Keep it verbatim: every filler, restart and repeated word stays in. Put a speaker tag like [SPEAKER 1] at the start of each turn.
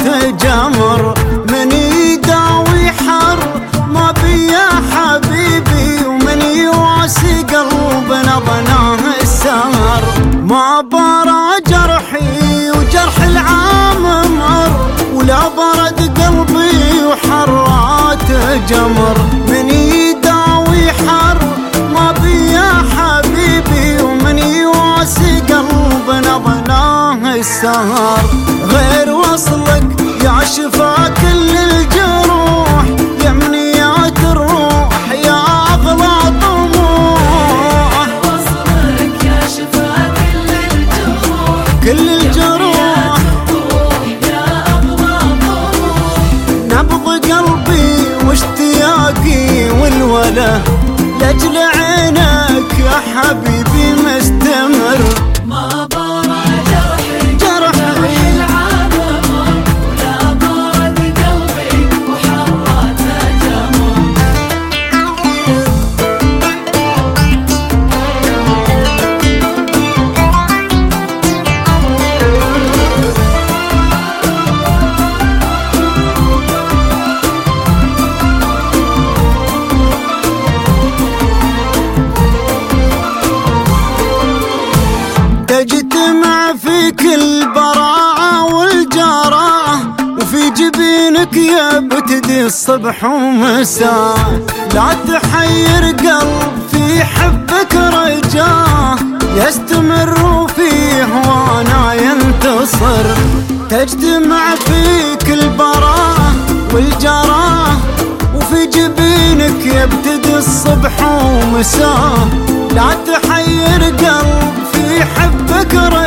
[SPEAKER 1] جمر، من يداوي حر ما بي يا حبيبي، ومن يواسي قلبنا ظناه السهر. ما برى جرحي وجرح العام مر، ولا برد قلبي وحرات جمر، من يداوي حر ما بي يا حبيبي، ومن يواسي قلبنا ظناه السهر. غير وصلك يا شفا كل الجروح، يا منيات الروح يا أغلى طموح.
[SPEAKER 2] وصلك يا شفا كل الجروح،
[SPEAKER 1] كل الجروح
[SPEAKER 2] يا أغلى طموح.
[SPEAKER 1] نبض قلبي واشتياقي والوله لأجل عينك يا حبيبي مستمر.
[SPEAKER 2] ما برى جرحي
[SPEAKER 1] جرحي
[SPEAKER 2] العام مر، ولا برد قلبي وحرات جمر.
[SPEAKER 1] تجتمع فيك البراعة والجراءة، وفي جبينك يا بتدي الصبح ومساء. لا تحير قلب في حبك رجاه، يستمر فيه وانا ينتصر. تجتمع فيك البراءة والجراءة، وفي جبينك يبتدي الصبح ومساء. لا تحير قلب في حبك رجاه،